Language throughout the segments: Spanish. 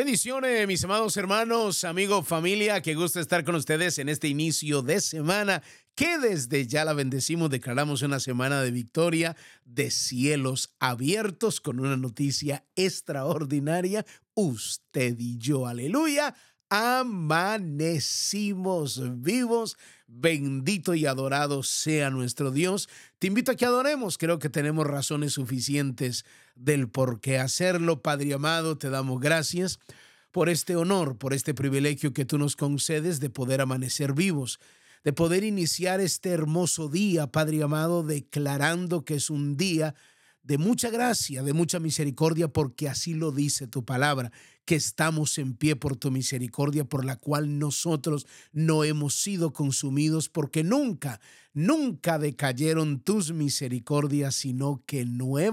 Bendiciones, mis amados hermanos, amigos, familia, qué gusto estar con ustedes en este inicio de semana, que desde ya la bendecimos, declaramos una semana de victoria, de cielos abiertos, con una noticia extraordinaria, usted y yo, aleluya, amanecimos vivos, bendito y adorado sea nuestro Dios. Te invito a que adoremos, creo que tenemos razones suficientes del por qué hacerlo. Padre amado, te damos gracias por este honor, por este privilegio que tú nos concedes de poder amanecer vivos, de poder iniciar este hermoso día, Padre amado, declarando que es un día de mucha gracia, de mucha misericordia, porque así lo dice tu palabra, que estamos en pie por tu misericordia, por la cual nosotros no hemos sido consumidos, porque nunca decayeron tus misericordias, sino que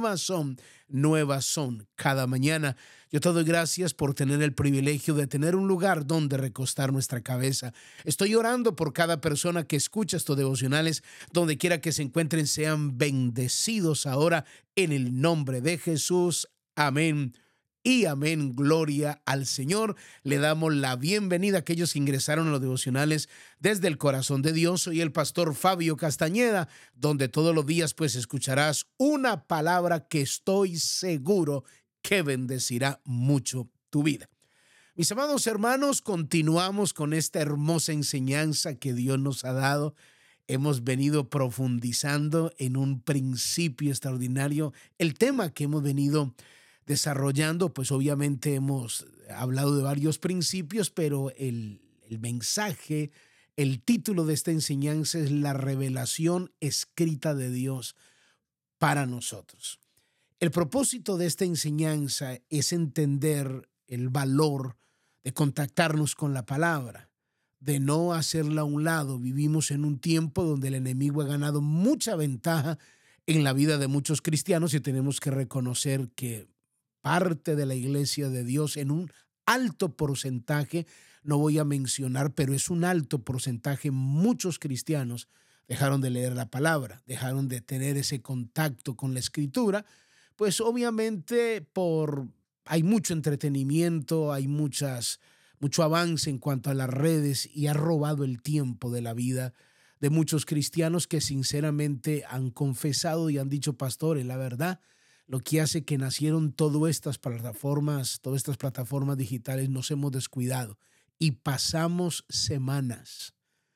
nuevas son cada mañana. Yo te doy gracias por tener el privilegio de tener un lugar donde recostar nuestra cabeza. Estoy orando por cada persona que escucha estos devocionales, donde quiera que se encuentren, sean bendecidos ahora en el nombre de Jesús. Amén. Y amén, gloria al Señor. Le damos la bienvenida a aquellos que ingresaron a los devocionales desde el corazón de Dios. Soy el pastor Fabio Castañeda, donde todos los días pues escucharás una palabra que estoy seguro que bendecirá mucho tu vida. Mis amados hermanos, continuamos con esta hermosa enseñanza que Dios nos ha dado. Hemos venido profundizando en un principio extraordinario. El tema que hemos venido desarrollando, pues obviamente hemos hablado de varios principios, pero el mensaje, el título de esta enseñanza es la revelación escrita de Dios para nosotros. El propósito de esta enseñanza es entender el valor de contactarnos con la palabra, de no hacerla a un lado. Vivimos en un tiempo donde el enemigo ha ganado mucha ventaja en la vida de muchos cristianos y tenemos que reconocer que parte de la iglesia de Dios, en un alto porcentaje, no voy a mencionar, pero es un alto porcentaje, muchos cristianos dejaron de leer la palabra, dejaron de tener ese contacto con la escritura, pues obviamente hay mucho entretenimiento, hay mucho avance en cuanto a las redes y ha robado el tiempo de la vida de muchos cristianos que sinceramente han confesado y han dicho, pastores, la verdad, lo que hace que nacieron todas estas plataformas digitales, nos hemos descuidado y pasamos semanas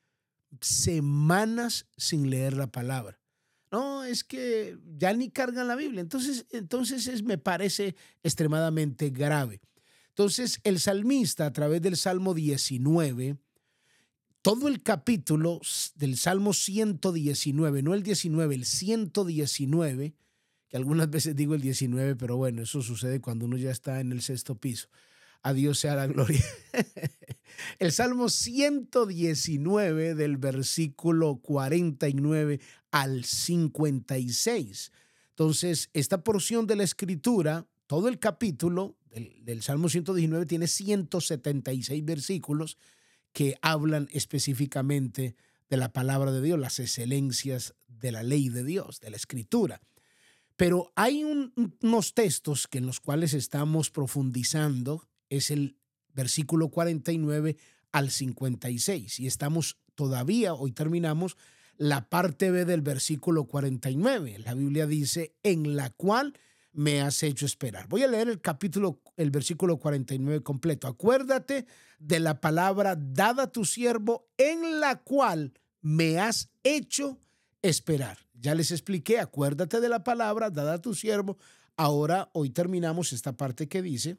sin leer la palabra. No, es que ya ni cargan la Biblia. Entonces me parece extremadamente grave. Entonces el salmista, a través del Salmo 19, todo el capítulo del Salmo 119, no el 19, el 119, que algunas veces digo el 19, pero bueno, eso sucede cuando uno ya está en el sexto piso. A Dios sea la gloria. El Salmo 119 del versículo 49 al 56. Entonces, esta porción de la escritura, todo el capítulo del Salmo 119 tiene 176 versículos que hablan específicamente de la palabra de Dios, las excelencias de la ley de Dios, de la escritura. Pero hay unos textos en los cuales estamos profundizando, es el versículo 49 al 56, y estamos todavía, hoy terminamos la parte B del versículo 49. La Biblia dice, en la cual me has hecho esperar. Voy a leer el versículo 49 completo. Acuérdate de la palabra dada a tu siervo, en la cual me has hecho esperar. Ya les expliqué, acuérdate de la palabra dada a tu siervo. Ahora, hoy terminamos esta parte que dice,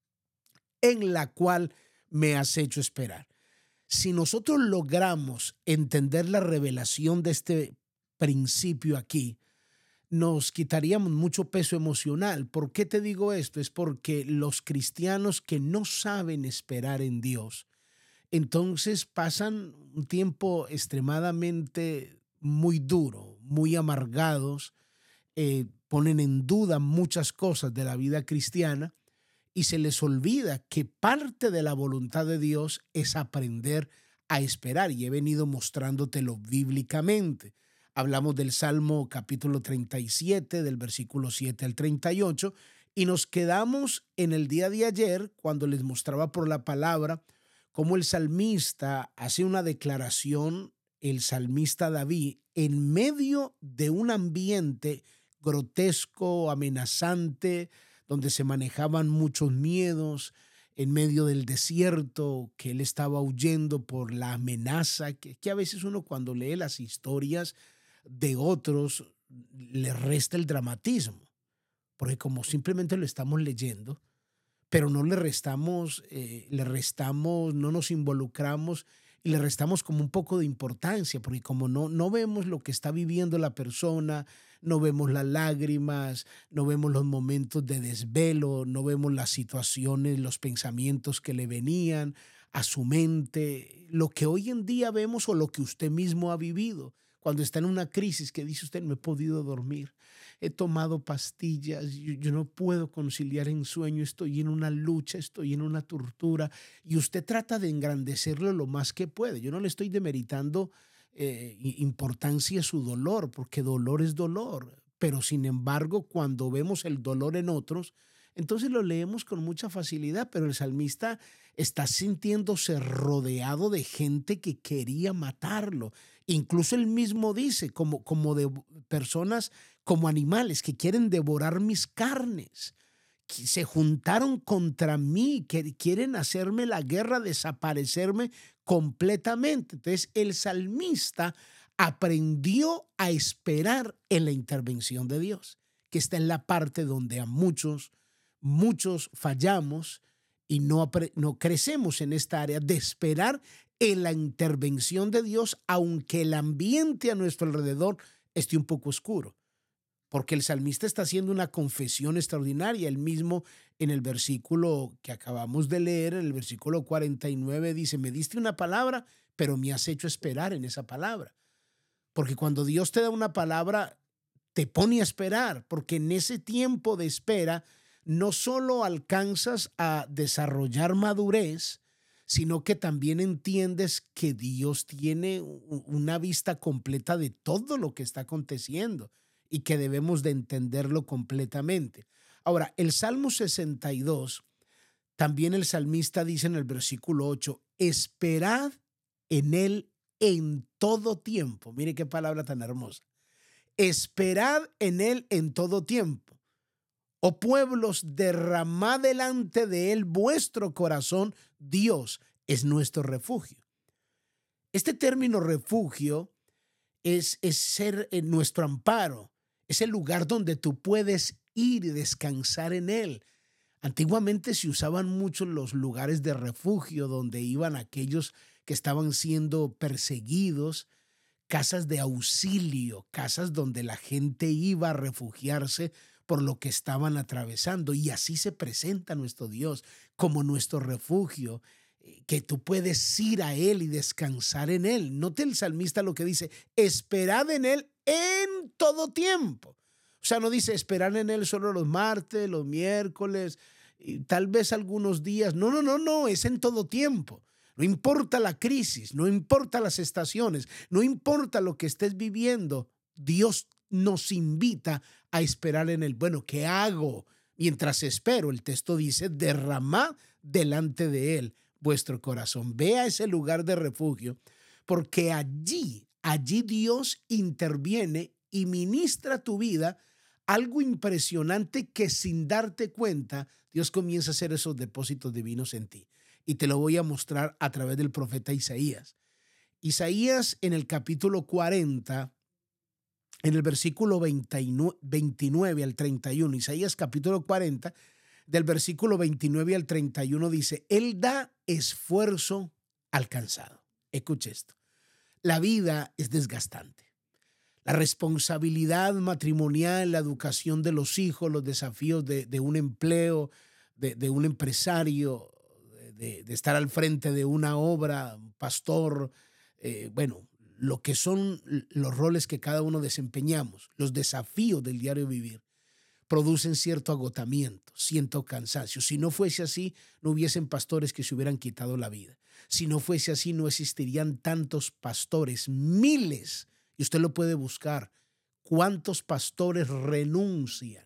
en la cual me has hecho esperar. Si nosotros logramos entender la revelación de este principio aquí, nos quitaríamos mucho peso emocional. ¿Por qué te digo esto? Es porque los cristianos que no saben esperar en Dios, entonces pasan un tiempo extremadamente muy duro, muy amargados, ponen en duda muchas cosas de la vida cristiana y se les olvida que parte de la voluntad de Dios es aprender a esperar, y he venido mostrándotelo bíblicamente. Hablamos del Salmo capítulo 37, del versículo 7 al 38, Y nos quedamos en el día de ayer cuando les mostraba por la palabra cómo el salmista hace una declaración, el salmista David, en medio de un ambiente grotesco, amenazante, donde se manejaban muchos miedos, en medio del desierto, que él estaba huyendo por la amenaza, que a veces uno cuando lee las historias de otros le resta el dramatismo, porque como simplemente lo estamos leyendo, pero no no nos involucramos y le restamos como un poco de importancia, porque como no vemos lo que está viviendo la persona, no vemos las lágrimas, no vemos los momentos de desvelo, no vemos las situaciones, los pensamientos que le venían a su mente, lo que hoy en día vemos o lo que usted mismo ha vivido. Cuando está en una crisis que dice usted, no he podido dormir, he tomado pastillas, yo no puedo conciliar en sueño, estoy en una lucha, estoy en una tortura, y usted trata de engrandecerlo lo más que puede. Yo no le estoy demeritando importancia a su dolor, porque dolor es dolor, pero sin embargo, cuando vemos el dolor en otros, entonces lo leemos con mucha facilidad, pero el salmista está sintiéndose rodeado de gente que quería matarlo. Incluso él mismo dice, como de personas, como animales que quieren devorar mis carnes, que se juntaron contra mí, que quieren hacerme la guerra, desaparecerme completamente. Entonces el salmista aprendió a esperar en la intervención de Dios, que está en la parte donde a muchos fallamos y no crecemos en esta área de esperar en la intervención de Dios, aunque el ambiente a nuestro alrededor esté un poco oscuro. Porque el salmista está haciendo una confesión extraordinaria. Él mismo en el versículo que acabamos de leer, en el versículo 49, dice, me diste una palabra, pero me has hecho esperar en esa palabra. Porque cuando Dios te da una palabra, te pone a esperar, porque en ese tiempo de espera no solo alcanzas a desarrollar madurez, sino que también entiendes que Dios tiene una vista completa de todo lo que está aconteciendo y que debemos de entenderlo completamente. Ahora, el Salmo 62, también el salmista dice en el versículo 8, esperad en él en todo tiempo. Mire qué palabra tan hermosa. Esperad en él en todo tiempo. Oh pueblos, derramad delante de él vuestro corazón. Dios es nuestro refugio. Este término refugio es ser nuestro amparo. Es el lugar donde tú puedes ir y descansar en él. Antiguamente se usaban mucho los lugares de refugio donde iban aquellos que estaban siendo perseguidos, casas de auxilio, casas donde la gente iba a refugiarse por lo que estaban atravesando. Y así se presenta nuestro Dios como nuestro refugio, que tú puedes ir a Él y descansar en Él. Note el salmista lo que dice, esperad en Él en todo tiempo. O sea, no dice esperar en Él solo los martes, los miércoles, y tal vez algunos días. No, es en todo tiempo. No importa la crisis, no importa las estaciones, no importa lo que estés viviendo, Dios nos invita a esperar en Él. Bueno, ¿qué hago mientras espero? El texto dice, derramad delante de Él vuestro corazón. Ve a ese lugar de refugio, porque allí Dios interviene y ministra tu vida algo impresionante que sin darte cuenta, Dios comienza a hacer esos depósitos divinos en ti. Y te lo voy a mostrar a través del profeta Isaías. Isaías en el capítulo 40, en el versículo 29 al 31, Isaías capítulo 40, del versículo 29 al 31 dice, Él da esfuerzo al cansado. Escuche esto. La vida es desgastante. La responsabilidad matrimonial, la educación de los hijos, los desafíos de un empleo, de un empresario, de estar al frente de una obra, un pastor, lo que son los roles que cada uno desempeñamos, los desafíos del diario vivir, producen cierto agotamiento, cierto cansancio. Si no fuese así, no hubiesen pastores que se hubieran quitado la vida. Si no fuese así, no existirían tantos pastores, miles, y usted lo puede buscar, cuántos pastores renuncian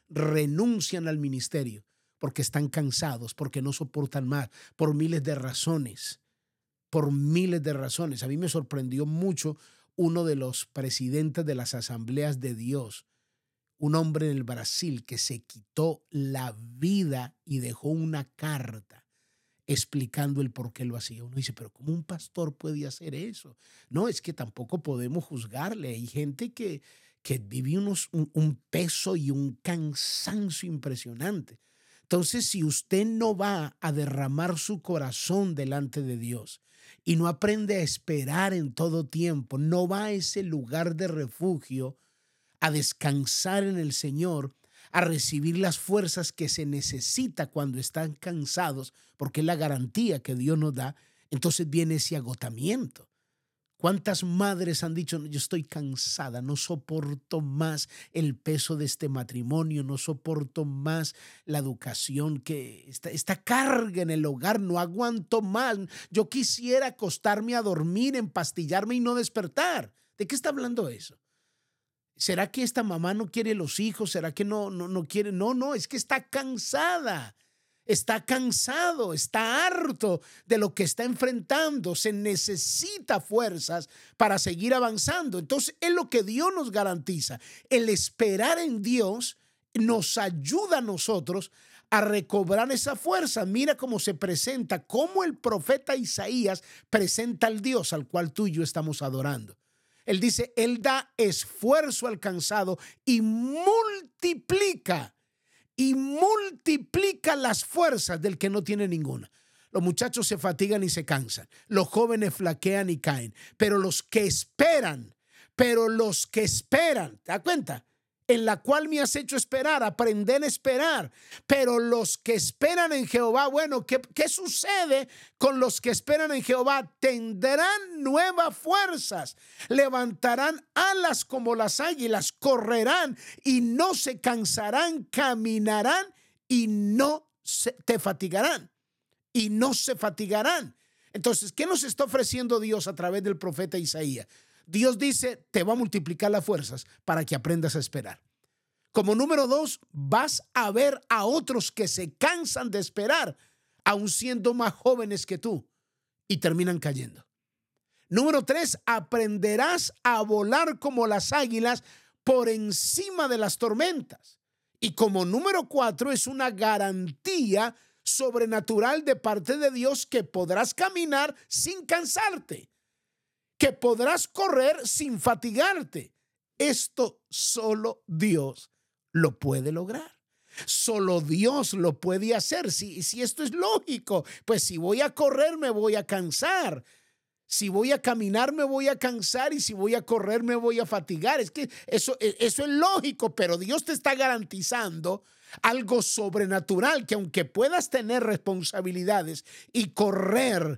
renuncian al ministerio porque están cansados, porque no soportan más, por miles de razones, por miles de razones. A mí me sorprendió mucho uno de los presidentes de las asambleas de Dios, un hombre en el Brasil que se quitó la vida y dejó una carta explicando el por qué lo hacía. Uno dice, pero ¿cómo un pastor puede hacer eso? No, es que tampoco podemos juzgarle. Hay gente que vive un peso y un cansancio impresionante. Entonces, si usted no va a derramar su corazón delante de Dios y no aprende a esperar en todo tiempo, no va a ese lugar de refugio, a descansar en el Señor, a recibir las fuerzas que se necesita cuando están cansados, porque es la garantía que Dios nos da, entonces viene ese agotamiento. ¿Cuántas madres han dicho, yo estoy cansada, no soporto más el peso de este matrimonio, no soporto más la educación, que esta carga en el hogar, no aguanto más, yo quisiera acostarme a dormir, empastillarme y no despertar? ¿De qué está hablando eso? ¿Será que esta mamá no quiere los hijos? ¿Será que no quiere? No, es que está cansada. Está cansado, está harto de lo que está enfrentando. Se necesita fuerzas para seguir avanzando. Entonces, es lo que Dios nos garantiza. El esperar en Dios nos ayuda a nosotros a recobrar esa fuerza. Mira cómo se presenta, cómo el profeta Isaías presenta al Dios al cual tú y yo estamos adorando. Él dice, Él da esfuerzo al cansado y multiplica las fuerzas del que no tiene ninguna. Los muchachos se fatigan y se cansan. Los jóvenes flaquean y caen. Pero los que esperan, ¿te das cuenta? En la cual me has hecho esperar, aprender a esperar. Pero los que esperan en Jehová, bueno, ¿qué sucede con los que esperan en Jehová? Tendrán nuevas fuerzas, levantarán alas como las águilas, correrán y no se cansarán, caminarán y no te fatigarán. Y no se fatigarán. Entonces, ¿qué nos está ofreciendo Dios a través del profeta Isaías? Dios dice, te va a multiplicar las fuerzas para que aprendas a esperar. Como número 2, vas a ver a otros que se cansan de esperar, aun siendo más jóvenes que tú, y terminan cayendo. Número 3, aprenderás a volar como las águilas por encima de las tormentas. Y como número 4, es una garantía sobrenatural de parte de Dios que podrás caminar sin cansarte, que podrás correr sin fatigarte. Esto solo Dios lo puede lograr. Solo Dios lo puede hacer. Si esto es lógico, pues si voy a correr me voy a cansar. Si voy a caminar me voy a cansar y si voy a correr me voy a fatigar. Es que eso es lógico, pero Dios te está garantizando algo sobrenatural, que aunque puedas tener responsabilidades y correr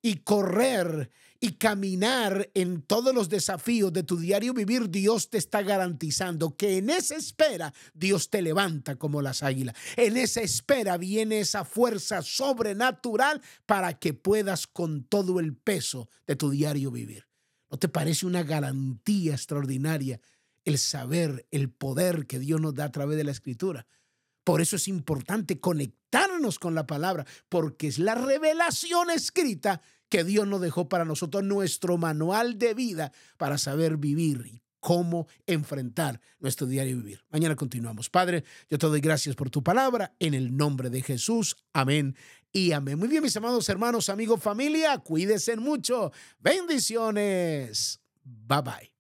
y caminar en todos los desafíos de tu diario vivir, Dios te está garantizando que en esa espera Dios te levanta como las águilas. En esa espera viene esa fuerza sobrenatural para que puedas con todo el peso de tu diario vivir. ¿No te parece una garantía extraordinaria el saber, el poder que Dios nos da a través de la Escritura? Por eso es importante conectarnos con la palabra, porque es la revelación escrita que Dios nos dejó para nosotros, nuestro manual de vida para saber vivir y cómo enfrentar nuestro diario vivir. Mañana continuamos. Padre, yo te doy gracias por tu palabra en el nombre de Jesús. Amén y amén. Muy bien, mis amados hermanos, amigos, familia, cuídense mucho. Bendiciones. Bye bye.